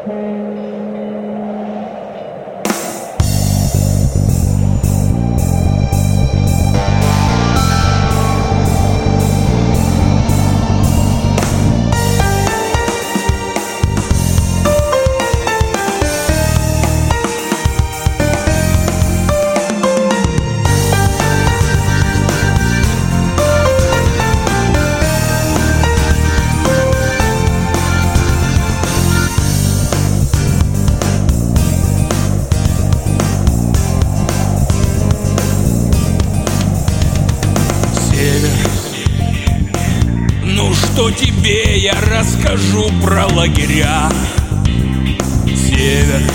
Что тебе я расскажу про лагеря? Север,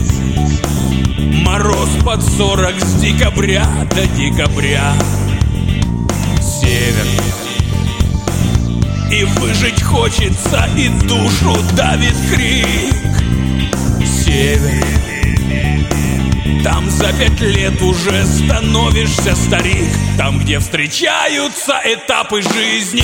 мороз под 40 с декабря до декабря. Север, и выжить хочется, и душу давит крик. Север, там за 5 лет уже становишься старик. Там, где встречаются этапы жизни,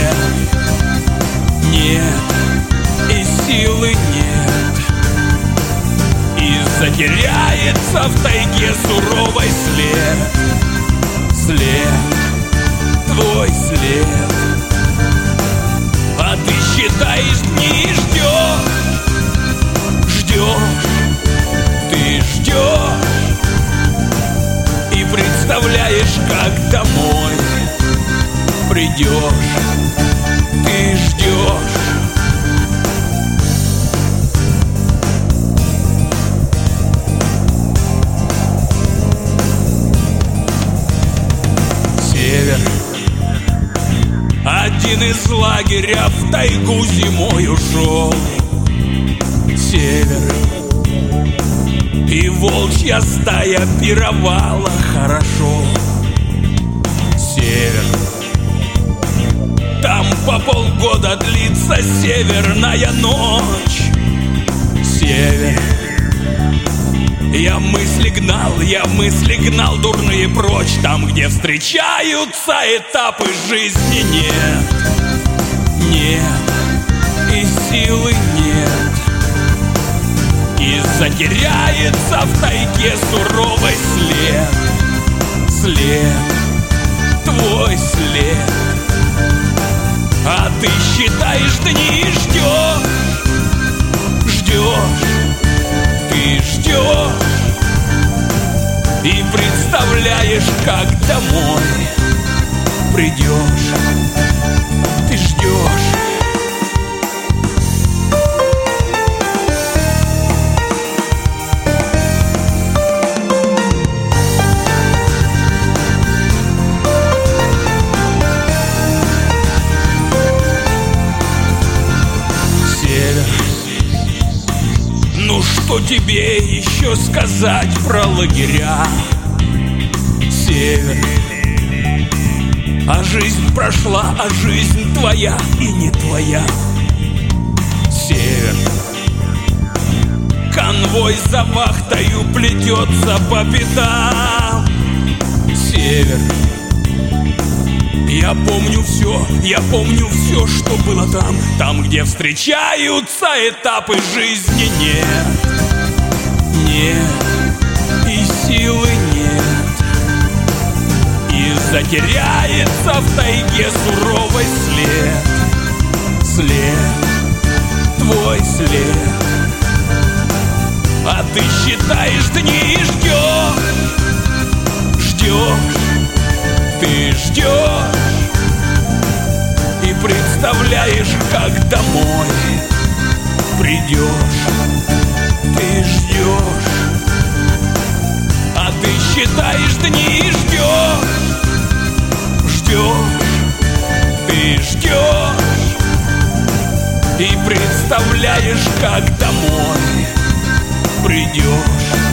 нет, и силы нет, и затеряется в тайге суровый след, твой след. А ты считаешь дни и ждешь, ты ждешь и представляешь, как домой придешь. Ты ждешь. Север, один из лагеря в тайгу зимой ушел. Север, и волчья стая пировала хорошо. Север, там по полгода длится северная ночь. Север, я мысли гнал дурные прочь. Там, где встречаются этапы жизни, нет, и силы нет, и затеряется в тайге суровый след, твой след. А ты считаешь дни и ждешь, ты ждешь и представляешь, как домой придешь. Ты ждешь. Ну что тебе еще сказать про лагеря? Север, а жизнь прошла, а жизнь твоя и не твоя. Север, конвой за вахтою плетется по пятам. Север, я помню все, что было там. Там, где встречаются этапы жизни, нет, и силы нет, и затеряется в тайге суровый след, твой след. А ты считаешь дни и ждешь, ты ждешь и представляешь, как домой придешь. Ты ждешь, а ты считаешь дни и ждешь, ты ждешь и представляешь, как домой придешь.